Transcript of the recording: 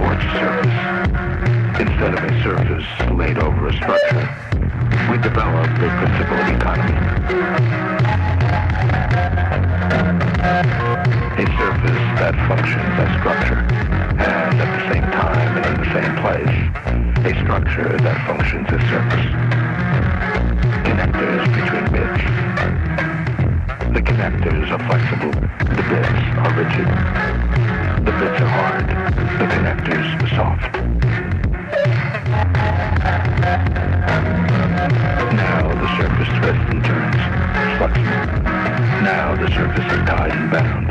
towards a surface. Instead of a surface laid over a structure, we develop the principle of economy. A surface that functions as structure, and at the same time and in the same place, a structure that functions as surface. Connectors between bits. The connectors are flexible, the bits are rigid. The bits are hard, the connectors are soft. Now the surface twists and turns, flexible. Now the surface is tied and bound.